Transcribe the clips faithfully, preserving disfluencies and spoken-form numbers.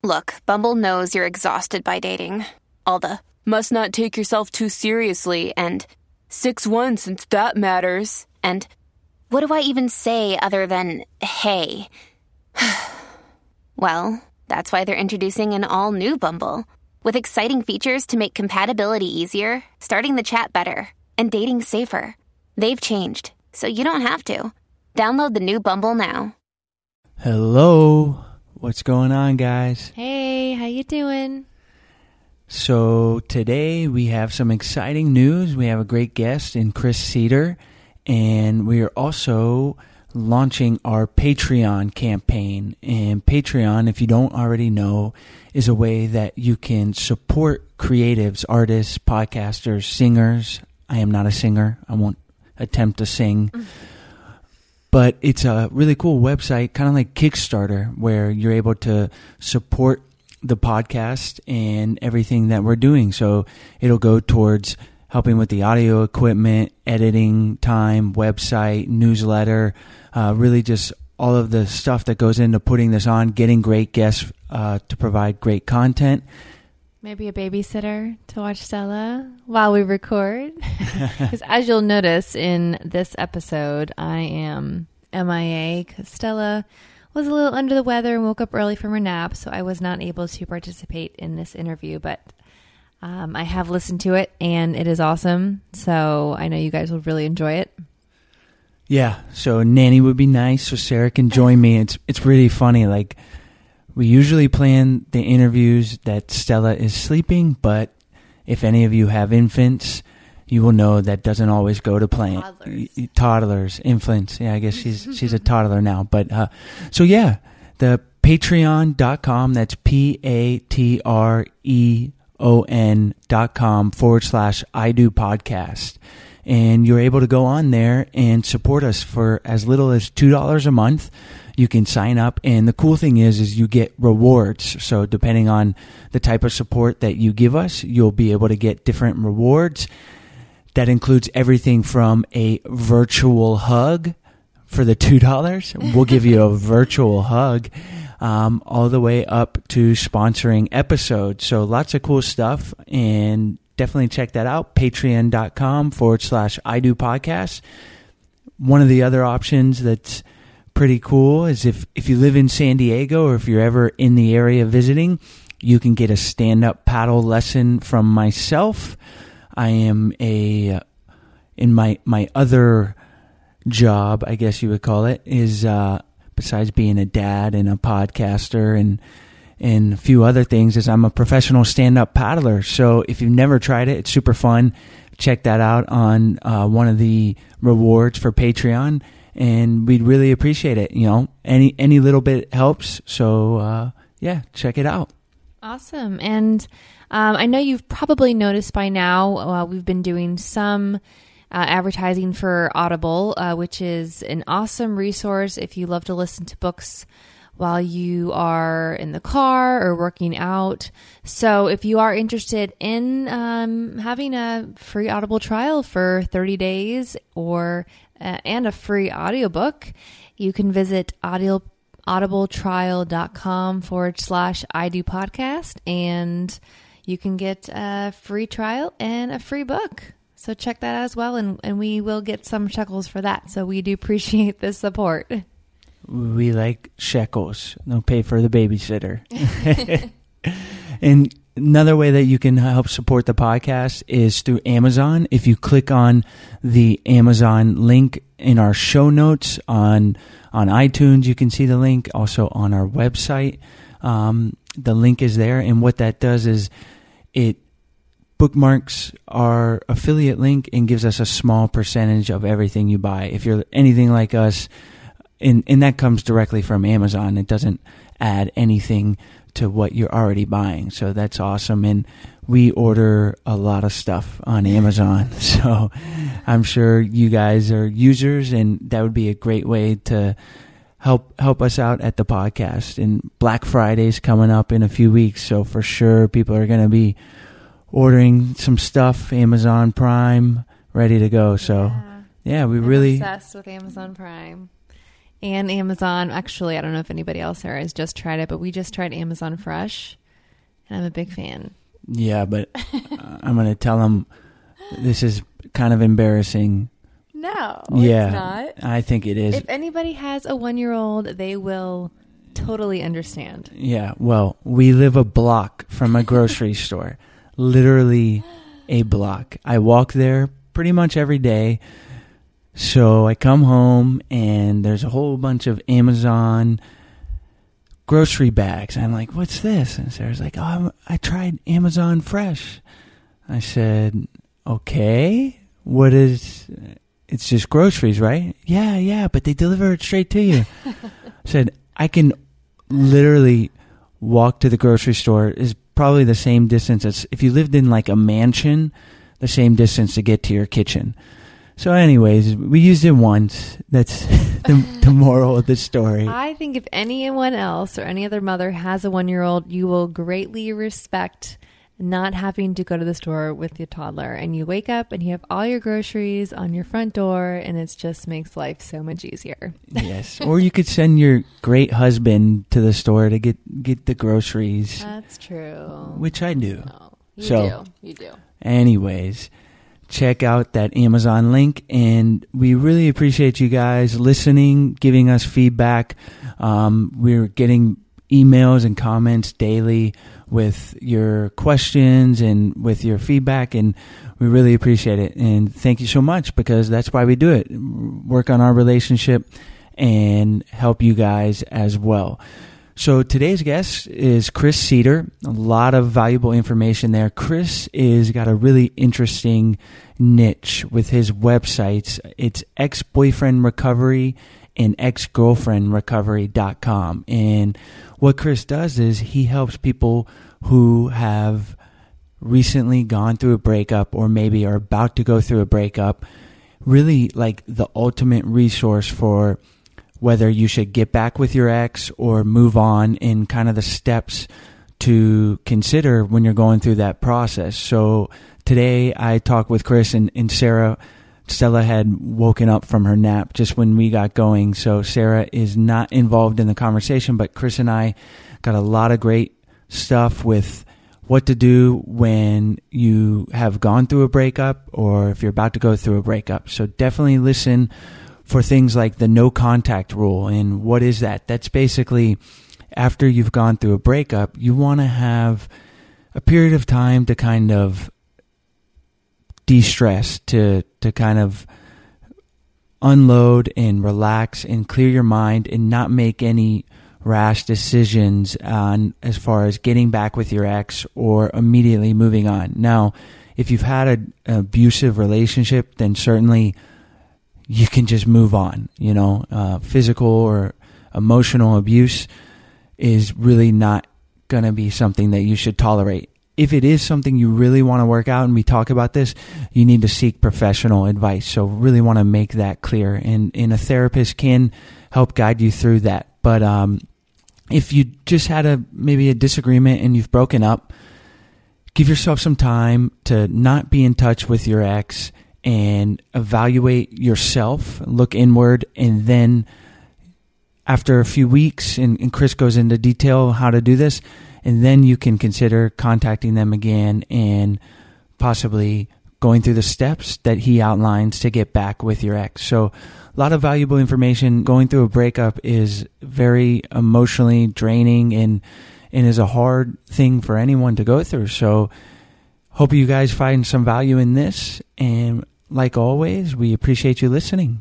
Look, Bumble knows you're exhausted by dating. All the must not take yourself too seriously and six one since that matters. And what do I even say other than hey? Well, that's why they're introducing an all-new Bumble with exciting features to make compatibility easier, starting the chat better, and dating safer. They've changed, so you don't have to. Download the new Bumble now. Hello. What's going on, guys? Hey, how you doing? So today we have some exciting news. We have a great guest in Chris Cedar, and we are also launching our Patreon campaign. And Patreon, if you don't already know, is a way that you can support creatives, artists, podcasters, singers. I am not a singer. I won't attempt to sing. Mm-hmm. But it's a really cool website, kind of like Kickstarter, where you're able to support the podcast and everything that we're doing. So it'll go towards helping with the audio equipment, editing time, website, newsletter, uh, really just all of the stuff that goes into putting this on, getting great guests uh, to provide great content. Maybe a babysitter to watch Stella while we record. Because as you'll notice in this episode, I am M I A because Stella was a little under the weather and woke up early from her nap, so I was not able to participate in this interview. But um, I have listened to it, and it is awesome. So I know you guys will really enjoy it. Yeah, so Nanny would be nice, so Sarah can join me. It's it's really funny, like... We usually plan the interviews that Stella is sleeping, but if any of you have infants, you will know that doesn't always go to plan. Toddlers. Toddlers, infants. Yeah, I guess she's she's a toddler now. But uh, so yeah, the patreon dot com, that's P A T R E O N dot com forward slash I do podcast. And you're able to go on there and support us for as little as two dollars a month. You can sign up, and the cool thing is, is you get rewards. So depending on the type of support that you give us, you'll be able to get different rewards. That includes everything from a virtual hug for the two dollars. We'll give you a virtual hug, um, all the way up to sponsoring episodes. So lots of cool stuff, and definitely check that out. Patreon dot com forward slash I do podcast. One of the other options that's pretty cool is if, if you live in San Diego or if you're ever in the area visiting, you can get a stand-up paddle lesson from myself. I am a, in my, my other job, I guess you would call it, is uh, besides being a dad and a podcaster and and a few other things, is I'm a professional stand-up paddler. So if you've never tried it, it's super fun. Check that out on uh, one of the rewards for Patreon. And we'd really appreciate it. You know, any any little bit helps. So, uh, yeah, check it out. Awesome. And um, I know you've probably noticed by now, uh, we've been doing some uh, advertising for Audible, uh, which is an awesome resource if you love to listen to books while you are in the car or working out. So if you are interested in um, having a free Audible trial for thirty days or uh, and a free audiobook, you can visit audio, audibletrial.com forward slash I do podcast, and you can get a free trial and a free book. So check that out as well, and, and we will get some shekels for that. So we do appreciate the support. We like shekels. They'll pay for the babysitter. And another way that you can help support the podcast is through Amazon. If you click on the Amazon link in our show notes on on iTunes, you can see the link. Also on our website, um, the link is there. And what that does is it bookmarks our affiliate link and gives us a small percentage of everything you buy. If you're anything like us, and, and that comes directly from Amazon. It doesn't add anything to what you're already buying. So that's awesome. And we order a lot of stuff on Amazon. So I'm sure you guys are users, and that would be a great way to help help us out at the podcast. And Black Friday's coming up in a few weeks. So for sure people are going to be ordering some stuff, Amazon Prime, ready to go. So yeah, yeah we I'm really obsessed with Amazon Prime. And Amazon. Actually, I don't know if anybody else there has just tried it, but we just tried Amazon Fresh, and I'm a big fan. Yeah, but uh, I'm going to tell them this is kind of embarrassing. No, yeah, it's not. I think it is. If anybody has a one-year-old, they will totally understand. Yeah, well, we live a block from a grocery store. Literally a block. I walk there pretty much every day. So I come home and there's a whole bunch of Amazon grocery bags. I'm like, what's this? And Sarah's like, oh, I tried Amazon Fresh. I said, okay, what is, it's just groceries, right? Yeah, yeah, but they deliver it straight to you. I said, I can literally walk to the grocery store. Is probably the same distance as if you lived in like a mansion, the same distance to get to your kitchen. So anyways, we used it once. That's the, the moral of the story. I think if anyone else or any other mother has a one-year-old, you will greatly respect not having to go to the store with your toddler. And you wake up and you have all your groceries on your front door, and it just makes life so much easier. Yes. Or you could send your great husband to the store to get, get the groceries. That's true. Which I do. No, you so, do. You do. Anyways, check out that Amazon link, and we really appreciate you guys listening, giving us feedback. Um, we're getting emails and comments daily with your questions and with your feedback, and we really appreciate it. And thank you so much, because that's why we do it. Work on our relationship and help you guys as well. So today's guest is Chris Cedar. A lot of valuable information there. Chris is got a really interesting niche with his websites. It's Ex-Boyfriend Recovery and ex girlfriend recovery dot com. And what Chris does is he helps people who have recently gone through a breakup or maybe are about to go through a breakup, really like the ultimate resource for whether you should get back with your ex or move on, and kind of the steps to consider when you're going through that process. So today I talked with Chris, and, and Sarah, Stella had woken up from her nap just when we got going. So Sarah is not involved in the conversation, but Chris and I got a lot of great stuff with what to do when you have gone through a breakup or if you're about to go through a breakup. So definitely listen for things like the no contact rule. And what is that? That's basically after you've gone through a breakup, you want to have a period of time to kind of de-stress, to, to kind of unload and relax and clear your mind and not make any rash decisions on as far as getting back with your ex or immediately moving on. Now, if you've had a, an abusive relationship, then certainly you can just move on. You know, uh, physical or emotional abuse is really not going to be something that you should tolerate. If it is something you really want to work out, and we talk about this, you need to seek professional advice. So really want to make that clear. And, and a therapist can help guide you through that. But um, if you just had a maybe a disagreement and you've broken up, give yourself some time to not be in touch with your ex and evaluate yourself, look inward, and then after a few weeks, and, and Chris goes into detail how to do this, and then you can consider contacting them again and possibly going through the steps that he outlines to get back with your ex. So a lot of valuable information. Going through a breakup is very emotionally draining and, and is a hard thing for anyone to go through. So hope you guys find some value in this. And like always, we appreciate you listening.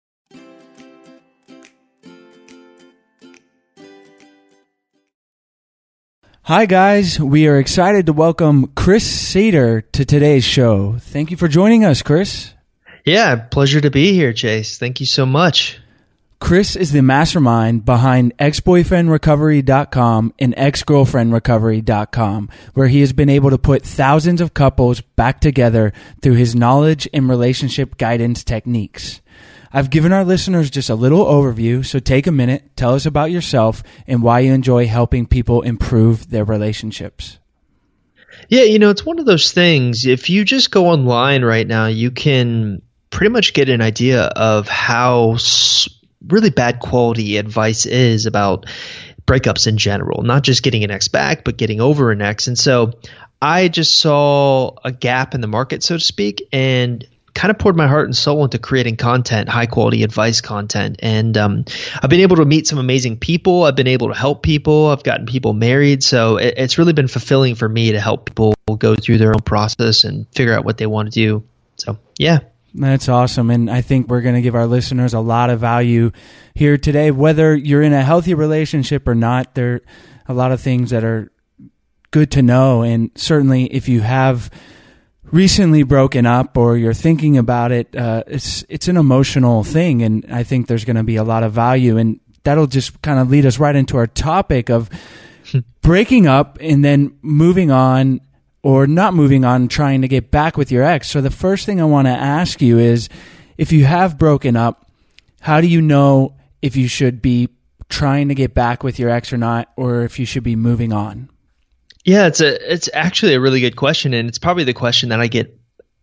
Hi, guys. We are excited to welcome Chris Cedar to today's show. Thank you for joining us, Chris. Yeah, pleasure to be here, Chase. Thank you so much. Chris is the mastermind behind ex boyfriend recovery dot com and ex girlfriend recovery dot com, where he has been able to put thousands of couples back together through his knowledge and relationship guidance techniques. I've given our listeners just a little overview, so take a minute, tell us about yourself and why you enjoy helping people improve their relationships. Yeah, you know, it's one of those things. If you just go online right now, you can pretty much get an idea of how really bad quality advice is about breakups in general, not just getting an ex back, but getting over an ex. And so I just saw a gap in the market, so to speak, and kind of poured my heart and soul into creating content, high quality advice content. And um, I've been able to meet some amazing people. I've been able to help people. I've gotten people married. So it, it's really been fulfilling for me to help people go through their own process and figure out what they want to do. So, yeah. That's awesome. And I think we're going to give our listeners a lot of value here today, whether you're in a healthy relationship or not. There are a lot of things that are good to know. And certainly if you have recently broken up or you're thinking about it, uh, it's it's an emotional thing, and I think there's going to be a lot of value, and that'll just kind of lead us right into our topic of breaking up and then moving on or not moving on, trying to get back with your ex. So the first thing I want to ask you is, if you have broken up, how do you know if you should be trying to get back with your ex or not, or if you should be moving on? Yeah, it's a it's actually a really good question, and it's probably the question that I get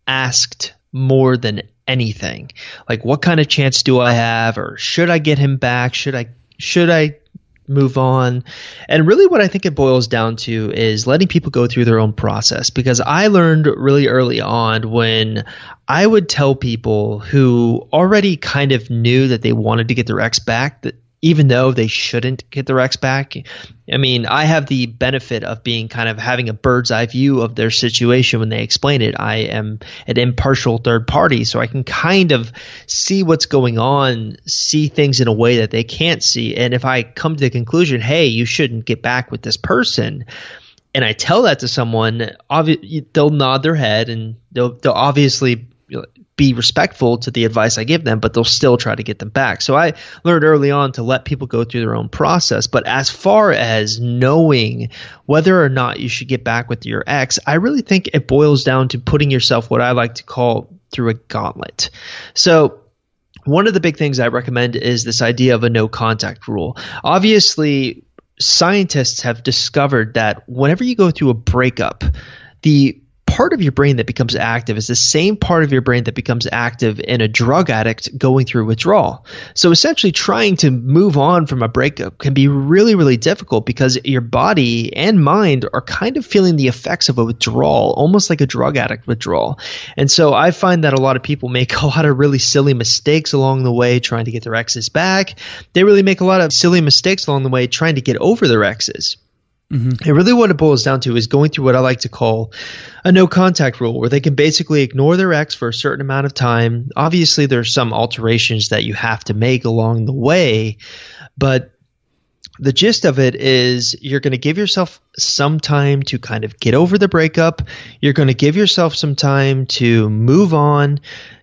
asked more than anything. Like, what kind of chance do I have, or should I get him back? Should I should I move on? And really what I think it boils down to is letting people go through their own process, because I learned really early on when I would tell people who already kind of knew that they wanted to get their ex back, that even though they shouldn't get their ex back. I mean, I have the benefit of being kind of having a bird's eye view of their situation when they explain it. I am an impartial third party, so I can kind of see what's going on, see things in a way that they can't see. And if I come to the conclusion, hey, you shouldn't get back with this person, and I tell that to someone, obvi- they'll nod their head and they'll, they'll obviously be respectful to the advice I give them, but they'll still try to get them back. So I learned early on to let people go through their own process. But as far as knowing whether or not you should get back with your ex, I really think it boils down to putting yourself, what I like to call, through a gauntlet. So one of the big things I recommend is this idea of a no contact rule. Obviously, scientists have discovered that whenever you go through a breakup, the part of your brain that becomes active is the same part of your brain that becomes active in a drug addict going through withdrawal. So essentially trying to move on from a breakup can be really, really difficult because your body and mind are kind of feeling the effects of a withdrawal, almost like a drug addict withdrawal. And so I find that a lot of people make a lot of really silly mistakes along the way trying to get their exes back. They really make a lot of silly mistakes along the way trying to get over their exes. Mm-hmm. And really what it boils down to is going through what I like to call a no contact rule, where they can basically ignore their ex for a certain amount of time. Obviously, there's some alterations that you have to make along the way, but the gist of it is you're going to give yourself some time to kind of get over the breakup. You're going to give yourself some time to move on,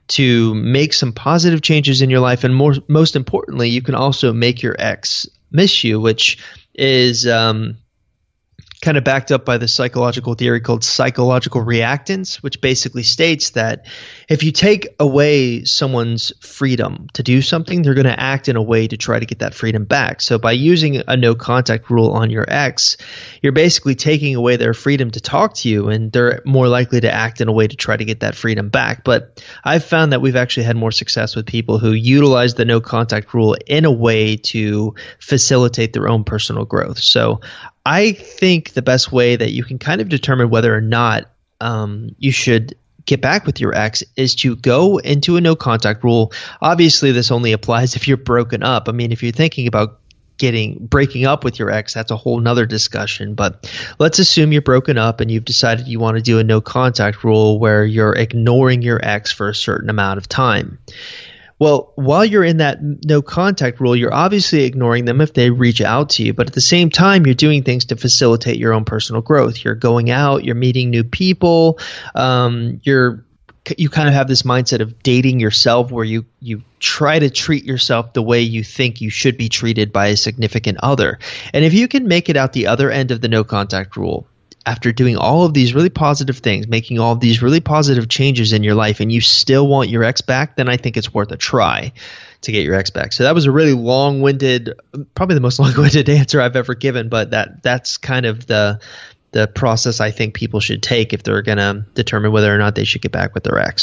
to make some positive changes in your life. And more, most importantly, you can also make your ex miss you, which is um, – kind of backed up by the psychological theory called psychological reactance, which basically states that if you take away someone's freedom to do something, they're going to act in a way to try to get that freedom back. So by using a no contact rule on your ex, you're basically taking away their freedom to talk to you, and they're more likely to act in a way to try to get that freedom back. But I've found that we've actually had more success with people who utilize the no contact rule in a way to facilitate their own personal growth. So I think the best way that you can kind of determine whether or not um, you should get back with your ex is to go into a no contact rule. Obviously, this only applies if you're broken up. I mean, if you're thinking about getting breaking up with your ex, that's a whole nother discussion. But let's assume you're broken up and you've decided you want to do a no contact rule where you're ignoring your ex for a certain amount of time. Well, while you're in that no contact rule, you're obviously ignoring them if they reach out to you. But at the same time, you're doing things to facilitate your own personal growth. You're going out, you're meeting new people. Um, you're you kind of have this mindset of dating yourself, where you you try to treat yourself the way you think you should be treated by a significant other. And if you can make it out the other end of the no contact rule, after doing all of these really positive things, making all of these really positive changes in your life, and you still want your ex back, then I think it's worth a try to get your ex back. So that was a really long-winded, probably the most long-winded answer I've ever given, but that that's kind of the the process I think people should take if they're going to determine whether or not they should get back with their ex.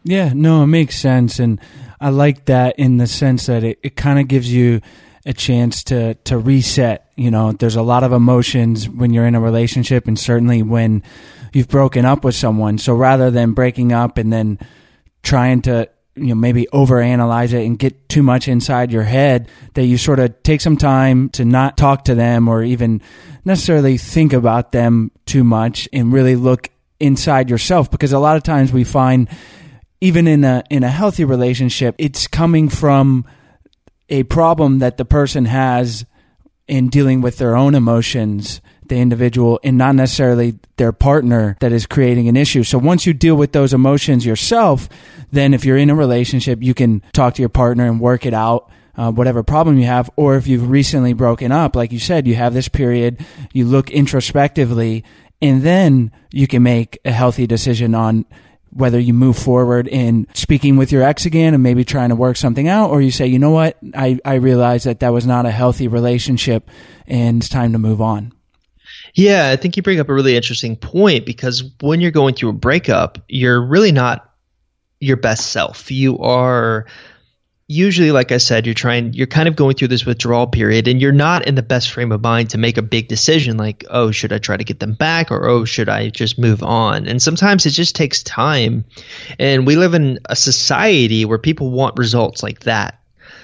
Yeah, no, it makes sense. And I like that in the sense that it, it kind of gives you a chance to, to reset. You know, there's a lot of emotions when you're in a relationship, and certainly when you've broken up with someone. So rather than breaking up and then trying to, you know, maybe overanalyze it and get too much inside your head, that you sort of take some time to not talk to them or even necessarily think about them too much and really look inside yourself. Because a lot of times we find, even in a in a healthy relationship, it's coming from a problem that the person has in dealing with their own emotions, the individual, and not necessarily their partner that is creating an issue. So once you deal with those emotions yourself, then if you're in a relationship, you can talk to your partner and work it out, uh, whatever problem you have. Or if you've recently broken up, like you said, you have this period, you look introspectively, and then you can make a healthy decision on whether you move forward in speaking with your ex again and maybe trying to work something out, or you say, you know what, I, I realized that that was not a healthy relationship and it's time to move on. Yeah, I think you bring up a really interesting point, because when you're going through a breakup, you're really not your best self. You are usually, like I said, you're trying, you're kind of going through this withdrawal period, and you're not in the best frame of mind to make a big decision like, oh, should I try to get them back, or oh, should I just move on? And sometimes it just takes time. And we live in a society where people want results like that.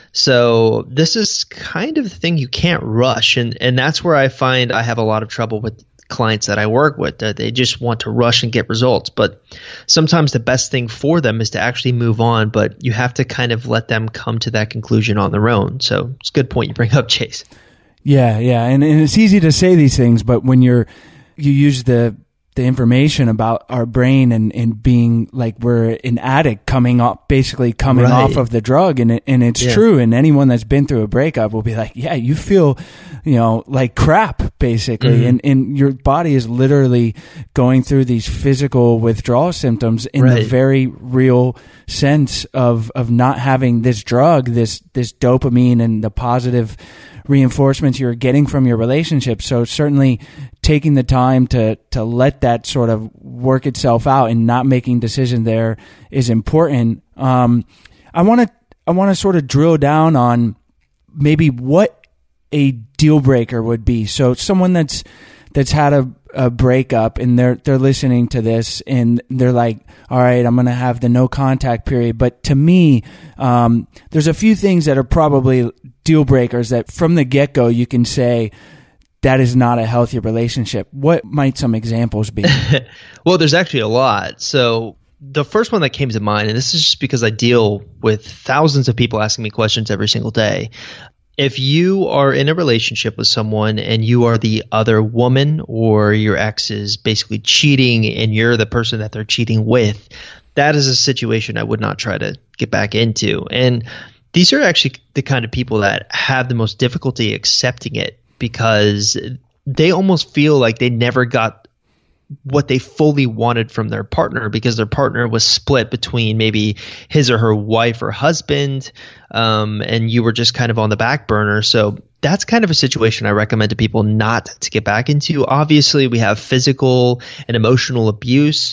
So this is kind of the thing you can't rush. And, and that's where I find I have a lot of trouble with clients that I work with, that they just want to rush and get results. But sometimes the best thing for them is to actually move on, but you have to kind of let them come to that conclusion on their own. So it's a good point you bring up, Chase. Yeah, yeah. And, and it's easy to say these things, but when you're, you use the, the information about our brain and, and being like we're an addict coming up, basically coming right. off of the drug. And it, and it's yeah. true. And anyone that's been through a breakup will be like, yeah, you feel, you know, like crap, basically. Mm-hmm. And, and your body is literally going through these physical withdrawal symptoms in right. the very real sense of, of not having this drug, this, this dopamine and the positive reinforcements you're getting from your relationship. So certainly taking the time to to let that sort of work itself out and not making decisions there is important. Um, I want to I want to sort of drill down on maybe what a deal breaker would be. So someone that's that's had a, a breakup and they're they're listening to this and they're like, all right, I'm going to have the no contact period. But to me, um, there's a few things that are probably deal breakers that from the get-go you can say that is not a healthy relationship. What might some examples be? Well, there's actually a lot. So the first one that came to mind, and this is just because I deal with thousands of people asking me questions every single day. If you are in a relationship with someone and you are the other woman, or your ex is basically cheating and you're the person that they're cheating with, that is a situation I would not try to get back into. And these are actually the kind of people that have the most difficulty accepting it, because they almost feel like they never got what they fully wanted from their partner, because their partner was split between maybe his or her wife or husband, um, and you were just kind of on the back burner. So that's kind of a situation I recommend to people not to get back into. Obviously, we have physical and emotional abuse,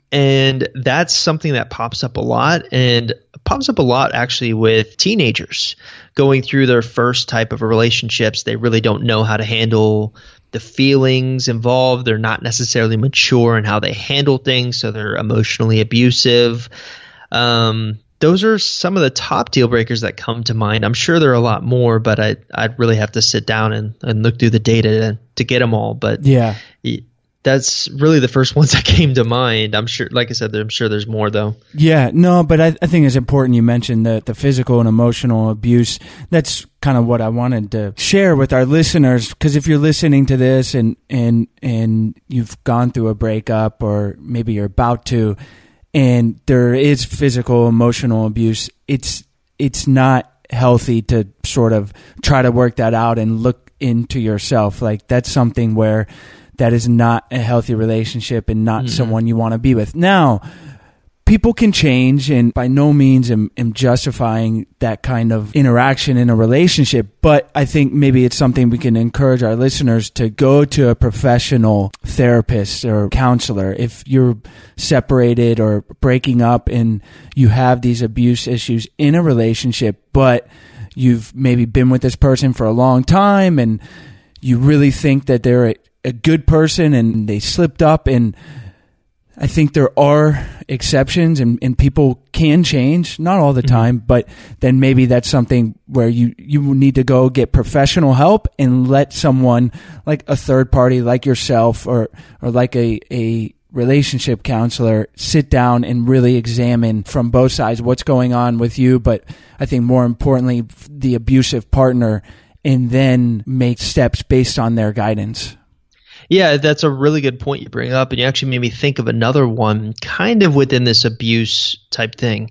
and that's something that pops up a lot, and pops up a lot actually with teenagers going through their first type of relationships. They really don't know how to handle the feelings involved. They're not necessarily mature in how they handle things, so they're emotionally abusive. Um, those are some of the top deal breakers that come to mind. I'm sure there are a lot more, but I, I'd really have to sit down and, and look through the data to, to get them all. But yeah, that's really the first ones that came to mind. I'm sure, like I said, I'm sure there's more though. Yeah, no, but I, I think it's important you mentioned the, the physical and emotional abuse. That's kind of what I wanted to share with our listeners, because if you're listening to this and, and, and you've gone through a breakup, or maybe you're about to, and there is physical, emotional abuse, it's, it's not healthy to sort of try to work that out and look into yourself. Like, that's something where that is not a healthy relationship and not mm-hmm. someone you want to be with. Now, people can change, and by no means am, am justifying that kind of interaction in a relationship. But I think maybe it's something we can encourage our listeners to go to a professional therapist or counselor. If you're separated or breaking up and you have these abuse issues in a relationship, but you've maybe been with this person for a long time and you really think that they're a, a good person and they slipped up, and I think there are exceptions and, and people can change, not all the time, mm-hmm. but then maybe that's something where you, you need to go get professional help and let someone like a third party like yourself or, or like a, a relationship counselor sit down and really examine from both sides what's going on with you. But I think more importantly, the abusive partner, and then make steps based on their guidance. Yeah, that's a really good point you bring up, and you actually made me think of another one kind of within this abuse type thing.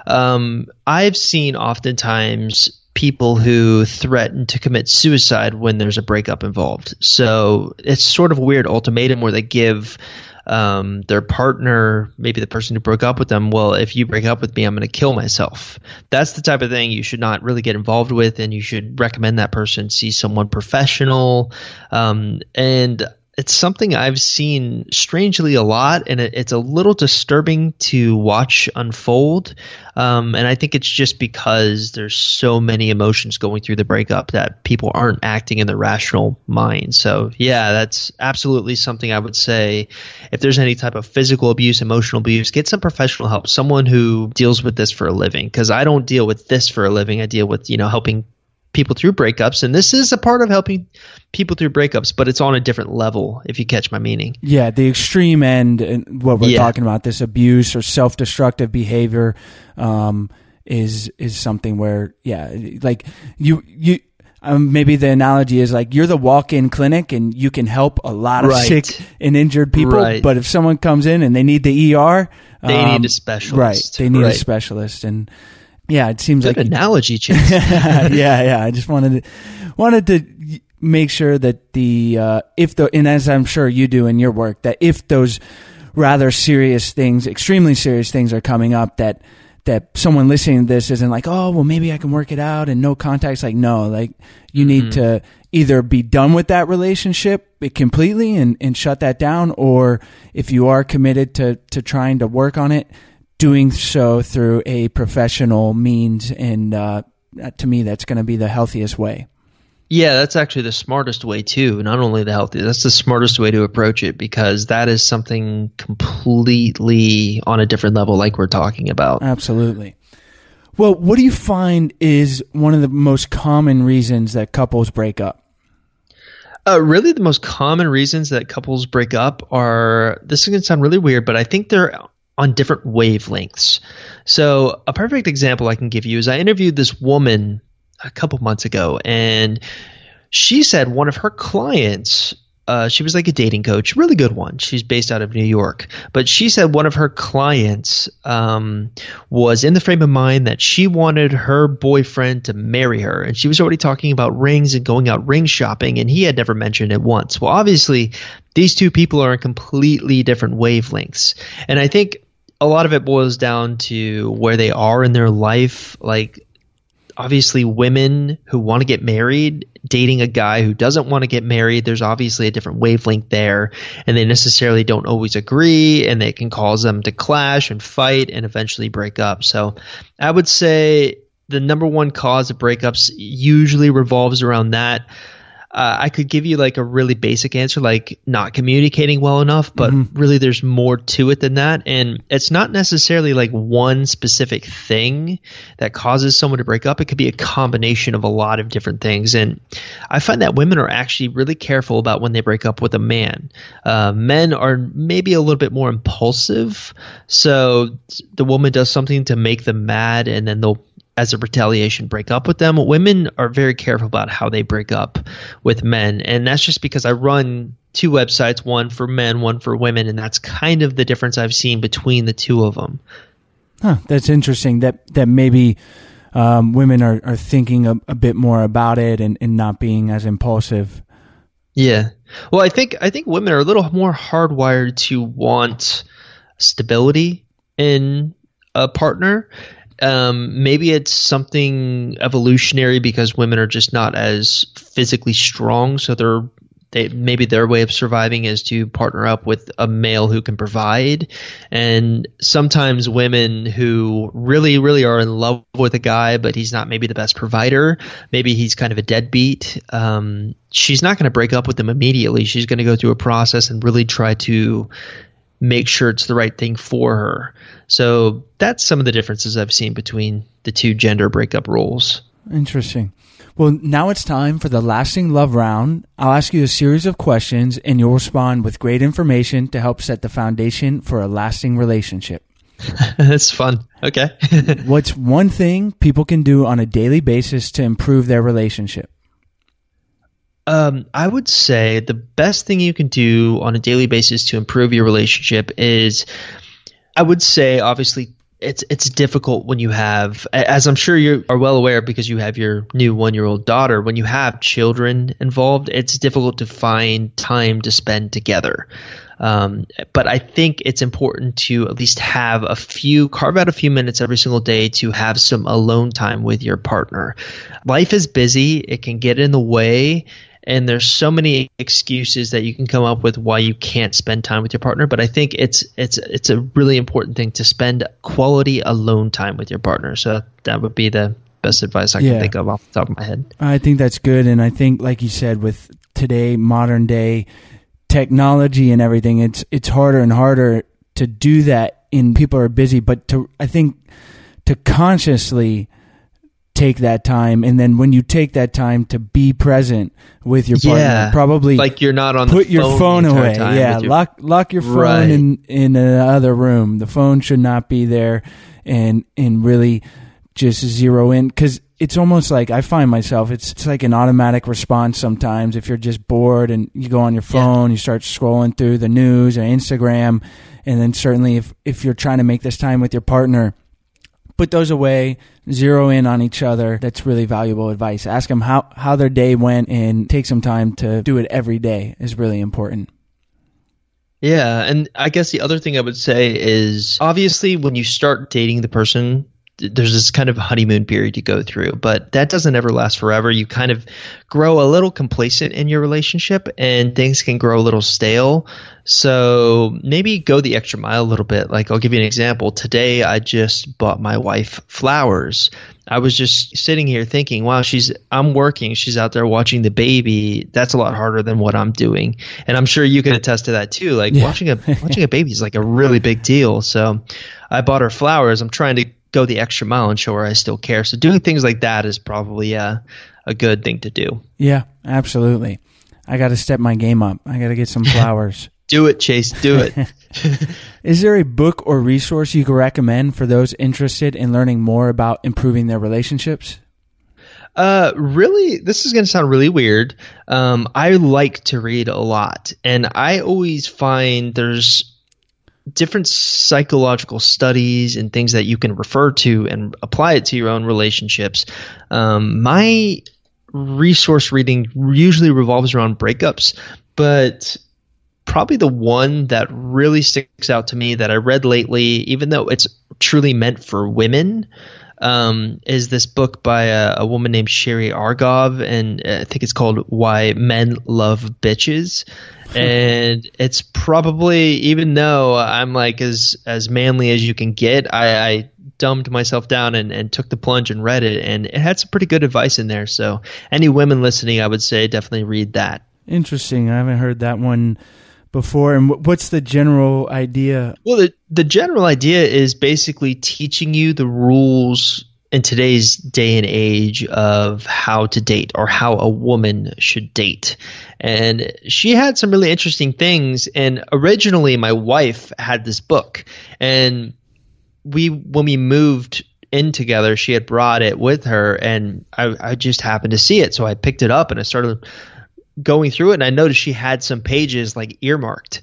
Um, I've seen oftentimes people who threaten to commit suicide when there's a breakup involved. So it's sort of a weird ultimatum where they give um, their partner, maybe the person who broke up with them, well, if you break up with me, I'm going to kill myself. That's the type of thing you should not really get involved with, and you should recommend that person see someone professional. Um, and it's something I've seen strangely a lot, and it, it's a little disturbing to watch unfold. Um, and I think it's just because there's so many emotions going through the breakup that people aren't acting in their rational mind. So yeah, that's absolutely something I would say. If there's any type of physical abuse, emotional abuse, get some professional help, someone who deals with this for a living. Because I don't deal with this for a living. I deal with, you know, helping people through breakups, and this is a part of helping people through breakups, but it's on a different level, if you catch my meaning. Yeah, the extreme end, and what we're yeah. talking about, this abuse or self-destructive behavior, um, is is something where, yeah, like you you. Um, maybe the analogy is like you're the walk-in clinic and you can help a lot of right. sick and injured people, right. but if someone comes in and they need the E R, they um, need a specialist. Right, they need right. a specialist, and yeah, it seems Good like analogy, Chase. yeah, yeah. I just wanted to wanted to make sure that the uh, if the and as I'm sure you do in your work, that if those rather serious things, extremely serious things, are coming up, that that someone listening to this isn't like, oh, well, maybe I can work it out and no contact. It's like, no, like you need mm-hmm. to either be done with that relationship completely and, and shut that down, or if you are committed to to trying to work on it, doing so through a professional means, and uh, to me, that's going to be the healthiest way. Yeah, that's actually the smartest way too. Not only the healthiest, that's the smartest way to approach it, because that is something completely on a different level, like we're talking about. Absolutely. Well, what do you find is one of the most common reasons that couples break up? Uh, really, the most common reasons that couples break up are, this is going to sound really weird, but I think they're on different wavelengths. So a perfect example I can give you is I interviewed this woman a couple months ago, and she said one of her clients, uh, she was like a dating coach, really good one. She's based out of New York, but she said one of her clients um, was in the frame of mind that she wanted her boyfriend to marry her, and she was already talking about rings and going out ring shopping, and he had never mentioned it once. Well, obviously, these two people are on completely different wavelengths, and I think a lot of it boils down to where they are in their life. Like, obviously, women who want to get married, dating a guy who doesn't want to get married, there's obviously a different wavelength there, and they necessarily don't always agree, and it can cause them to clash and fight and eventually break up. So I would say the number one cause of breakups usually revolves around that. Uh, I could give you like a really basic answer, like not communicating well enough, but mm-hmm. really there's more to it than that. And it's not necessarily like one specific thing that causes someone to break up. It could be a combination of a lot of different things. And I find that women are actually really careful about when they break up with a man. Uh, men are maybe a little bit more impulsive. So the woman does something to make them mad, and then they'll, as a retaliation, break up with them. Women are very careful about how they break up with men. And that's just because I run two websites, one for men, one for women. And that's kind of the difference I've seen between the two of them. Huh, that's interesting that, that maybe um, women are, are thinking a, a bit more about it and, and not being as impulsive. Yeah. Well, I think, I think women are a little more hardwired to want stability. in a partner. Um, maybe it's something evolutionary because women are just not as physically strong, so they're they maybe their way of surviving is to partner up with a male who can provide. And sometimes women who really, really are in love with a guy, but he's not maybe the best provider, maybe he's kind of a deadbeat. Um, she's not going to break up with him immediately. She's going to go through a process and really try to make sure it's the right thing for her. So that's some of the differences I've seen between the two gender breakup roles. Interesting. Well, now it's time for the lasting love round. I'll ask you a series of questions and you'll respond with great information to help set the foundation for a lasting relationship. That's fun. Okay. What's one thing people can do on a daily basis to improve their relationship? Um, I would say the best thing you can do on a daily basis to improve your relationship is, I would say, obviously, it's it's difficult when you have, as I'm sure you are well aware because you have your new one-year-old daughter, when you have children involved, it's difficult to find time to spend together. Um, but I think it's important to at least have a few, carve out a few minutes every single day to have some alone time with your partner. Life is busy. It can get in the way. And there's so many excuses that you can come up with why you can't spend time with your partner. But I think it's it's it's a really important thing to spend quality alone time with your partner. So that would be the best advice I yeah. can think of off the top of my head. I think that's good. And I think, like you said, with today, modern day technology and everything, it's it's harder and harder to do that. And people are busy. But to I think to consciously take that time, and then when you take that time to be present with your partner, yeah, probably like you're not on put the your phone, phone away. Yeah, your, lock lock your phone right. in in another room. The phone should not be there, and and really just zero in, because it's almost like I find myself it's it's like an automatic response sometimes. If you're just bored and you go on your phone, yeah. you start scrolling through the news or Instagram, and then certainly if if you're trying to make this time with your partner, put those away, zero in on each other. That's really valuable advice. Ask them how, how their day went and take some time to do it every day is really important. Yeah, and I guess the other thing I would say is, obviously when you start dating the person, there's this kind of honeymoon period you go through, but that doesn't ever last forever. You kind of grow a little complacent in your relationship and things can grow a little stale. So maybe go the extra mile a little bit. Like, I'll give you an example. Today, I just bought my wife flowers. I was just sitting here thinking, wow, she's, I'm working. She's out there watching the baby. That's a lot harder than what I'm doing. And I'm sure you can attest to that too. Like yeah. watching a, watching a baby is like a really big deal. So I bought her flowers. I'm trying to go the extra mile and show her I still care. So doing things like that is probably a, a good thing to do. Yeah, absolutely. I got to step my game up. I got to get some flowers. Do it, Chase. Do it. Is there a book or resource you could recommend for those interested in learning more about improving their relationships? Uh, really, this is going to sound really weird. Um, I like to read a lot, and I always find there's different psychological studies and things that you can refer to and apply it to your own relationships. Um, my resource reading usually revolves around breakups, but probably the one that really sticks out to me that I read lately, even though it's truly meant for women, um, is this book by a, a woman named Sherry Argov, and I think it's called Why Men Love Bitches. And it's probably, even though I'm like as as manly as you can get, I, I dumbed myself down and, and took the plunge and read it, and it had some pretty good advice in there. So any women listening, I would say definitely read that. Interesting. I haven't heard that one before. And what's the general idea? Well, the, the general idea is basically teaching you the rules in today's day and age of how to date or how a woman should date. And she had some really interesting things. And originally my wife had this book, and we, when we moved in together, she had brought it with her, and I, I just happened to see it. So I picked it up and I started going through it, and I noticed she had some pages like earmarked.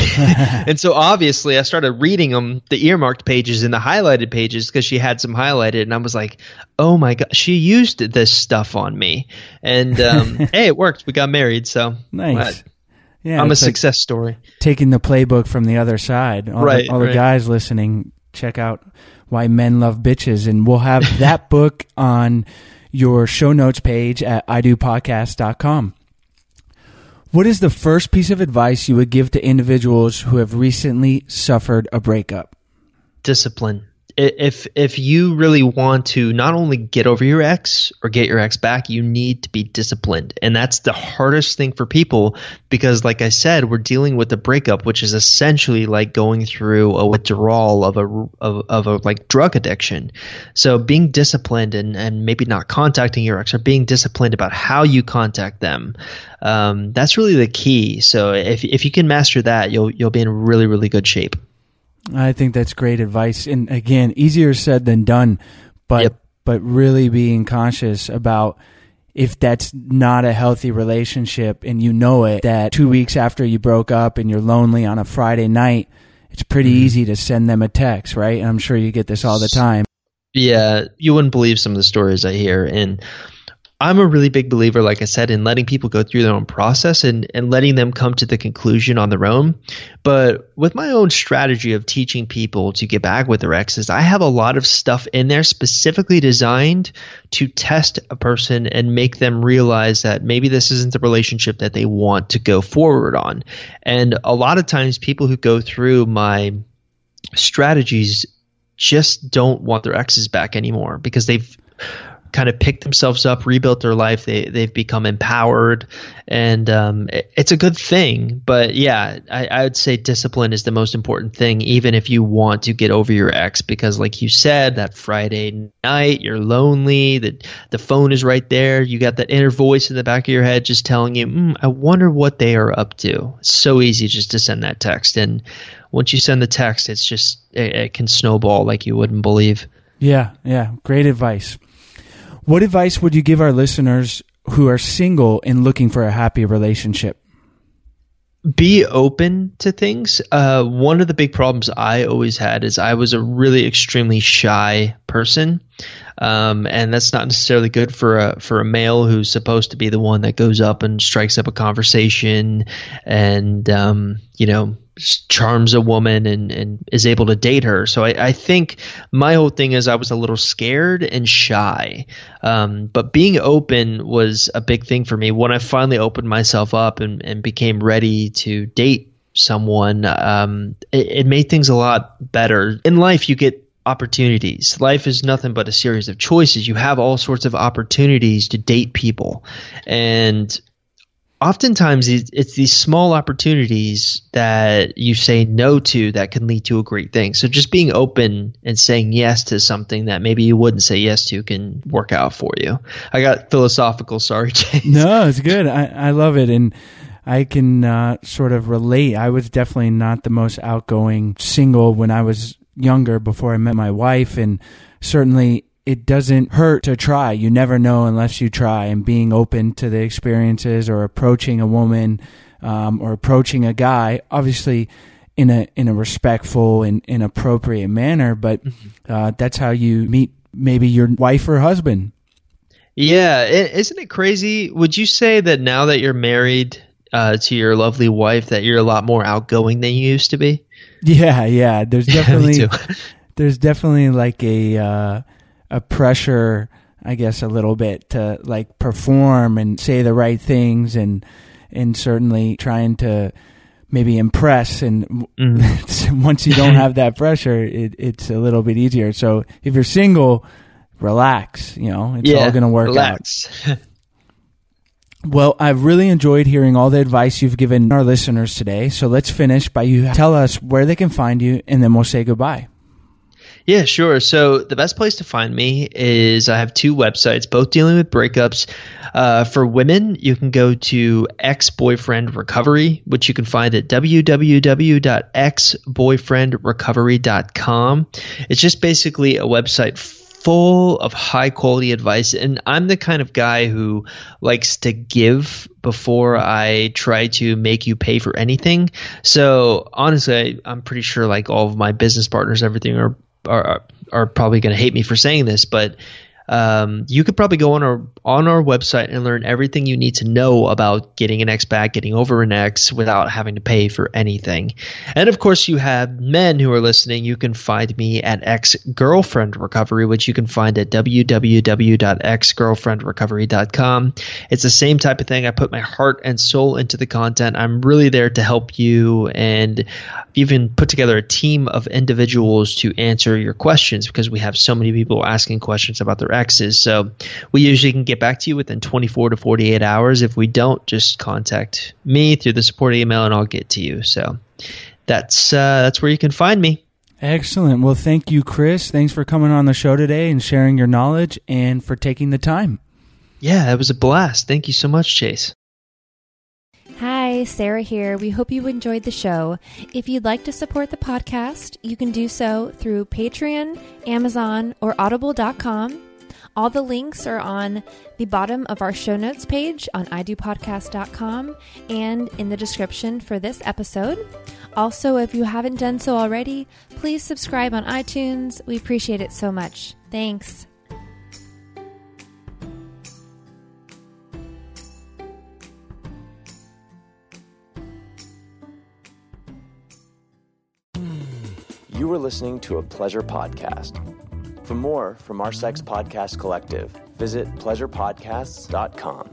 And so obviously I started reading them, the earmarked pages and the highlighted pages, because she had some highlighted, and I was like, oh my God, she used this stuff on me. And um, hey, it worked. We got married. So nice. Yeah, I'm a success like story. Taking the playbook from the other side. All right. The, all right. the guys listening, check out Why Men Love Bitches. And we'll have that book on your show notes page at i do podcast dot com. What is the first piece of advice you would give to individuals who have recently suffered a breakup? Discipline. If if you really want to not only get over your ex or get your ex back, you need to be disciplined. And that's the hardest thing for people because, like I said, we're dealing with a breakup, which is essentially like going through a withdrawal of a of, of a like drug addiction. So being disciplined and, and maybe not contacting your ex or being disciplined about how you contact them, um, that's really the key. So if if you can master that, you'll you'll be in really, really good shape. I think that's great advice. And again, easier said than done, but yep. but really being conscious about if that's not a healthy relationship and you know it, that two weeks after you broke up and you're lonely on a Friday night, it's pretty mm-hmm. easy to send them a text, right? And I'm sure you get this all the time. Yeah, you wouldn't believe some of the stories I hear. And I'm a really big believer, like I said, in letting people go through their own process and, and letting them come to the conclusion on their own. But with my own strategy of teaching people to get back with their exes, I have a lot of stuff in there specifically designed to test a person and make them realize that maybe this isn't the relationship that they want to go forward on. And a lot of times people who go through my strategies just don't want their exes back anymore because they've kind of picked themselves up, rebuilt their life. They, they've become empowered, and um, it, it's a good thing. But yeah, I, I would say discipline is the most important thing, even if you want to get over your ex, because like you said, that Friday night, you're lonely, the, the phone is right there. You got that inner voice in the back of your head just telling you, mm, I wonder what they are up to. It's so easy just to send that text. And once you send the text, it's just, it, it can snowball like you wouldn't believe. Yeah, yeah. Great advice. What advice would you give our listeners who are single and looking for a happy relationship? Be open to things. Uh, one of the big problems I always had is I was a really extremely shy person. Um, and that's not necessarily good for a for a male who's supposed to be the one that goes up and strikes up a conversation and, um, you know, charms a woman and, and is able to date her. So I, I think my whole thing is I was a little scared and shy. Um, but being open was a big thing for me. When I finally opened myself up and, and became ready to date someone, um, it, it made things a lot better. In life, you get opportunities. Life is nothing but a series of choices. You have all sorts of opportunities to date people. And oftentimes it's these small opportunities that you say no to that can lead to a great thing. So just being open and saying yes to something that maybe you wouldn't say yes to can work out for you. I got philosophical. Sorry, James. No, it's good. I, I love it. And I can uh, sort of relate. I was definitely not the most outgoing single when I was younger before I met my wife. And certainly it doesn't hurt to try. You never know unless you try, and being open to the experiences or approaching a woman um, or approaching a guy, obviously in a in a respectful and, and appropriate manner, but uh, that's how you meet maybe your wife or husband. Yeah. Isn't it crazy? Would you say that now that you're married uh, to your lovely wife that you're a lot more outgoing than you used to be? Yeah, yeah. There's definitely Me too. There's definitely like a uh, a pressure, I guess, a little bit to like perform and say the right things, and and certainly trying to maybe impress. And mm-hmm. once you don't have that pressure, it, it's a little bit easier. So if you're single, relax. You know, it's yeah, all going to work relax. out. Well, I've really enjoyed hearing all the advice you've given our listeners today. So let's finish by you tell us where they can find you, and then we'll say goodbye. Yeah, sure. So the best place to find me is I have two websites, both dealing with breakups. Uh, for women, you can go to Ex-Boyfriend Recovery, which you can find at w w w dot ex boyfriend recovery dot com. It's just basically a website full of high quality advice. And I'm the kind of guy who likes to give before I try to make you pay for anything. So honestly, I, I'm pretty sure like all of my business partners, everything are are, are probably going to hate me for saying this, but um, you could probably go on our on our website and learn everything you need to know about getting an ex back, getting over an ex without having to pay for anything. And of course, you have men who are listening. You can find me at Ex Girlfriend Recovery, which you can find at w w w dot ex girlfriend recovery dot com. It's the same type of thing. I put my heart and soul into the content. I'm really there to help you, and even put together a team of individuals to answer your questions because we have so many people asking questions about their exes. So we usually can get back to you within twenty-four to forty-eight hours. If we don't, just contact me through the support email and I'll get to you. So that's uh, that's where you can find me. Excellent. Well, thank you, Chris. Thanks for coming on the show today and sharing your knowledge and for taking the time. Yeah, it was a blast. Thank you so much, Chase. Hi, Sarah here. We hope you enjoyed the show. If you'd like to support the podcast, you can do so through Patreon, Amazon, or audible dot com. All the links are on the bottom of our show notes page on i do podcast dot com and in the description for this episode. Also, if you haven't done so already, please subscribe on iTunes. We appreciate it so much. Thanks. You were listening to a Pleasure Podcast. For more from our Sex Podcast Collective, visit pleasure podcasts dot com.